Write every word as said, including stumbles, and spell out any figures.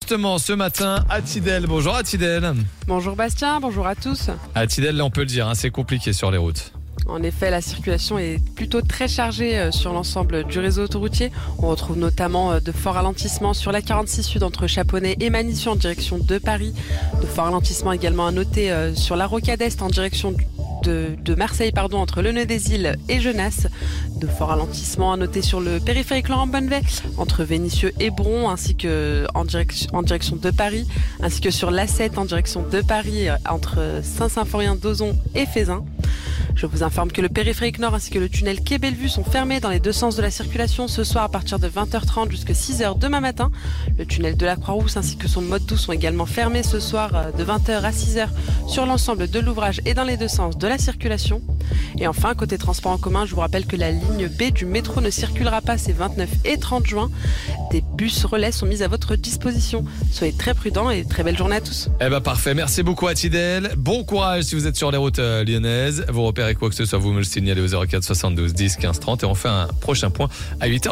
Justement, ce matin, à Tidel. Bonjour à Tidel. Bonjour Bastien, bonjour à tous. À Tidel, là, on peut le dire, hein, c'est compliqué sur les routes. En effet, la circulation est plutôt très chargée sur l'ensemble du réseau autoroutier. On retrouve notamment de forts ralentissements sur la quarante-six Sud entre Chaponnet et Manissy en direction de Paris. De forts ralentissements également à noter sur la Rocade Est en direction de, de Marseille pardon, entre Le Nez-des-Îles et Genasse. De forts ralentissements à noter sur le périphérique Laurent-Bonnevet entre Vénissieux et Bron ainsi que en direction, en direction de Paris, ainsi que sur l'A sept en direction de Paris entre Saint-Symphorien-d'Ozon et Fézin. Je vous informe que le périphérique nord ainsi que le tunnel Quai Bellevue sont fermés dans les deux sens de la circulation ce soir à partir de vingt heures trente jusqu'à six heures demain matin. Le tunnel de la Croix-Rousse ainsi que son mode doux sont également fermés ce soir de vingt heures à six heures sur l'ensemble de l'ouvrage et dans les deux sens de la circulation. Et enfin, côté transport en commun, je vous rappelle que la ligne B du métro ne circulera pas ces vingt-neuf et trente juin. Des bus relais sont mis à votre disposition. Soyez très prudents et très belle journée à tous. Eh ben parfait, merci beaucoup à Tidel. Bon courage si vous êtes sur les routes euh, lyonnaises. Vous repérez quoi que ce soit, vous me le signalez au zéro quatre soixante-douze dix quinze trente et on fait un prochain point à huit heures.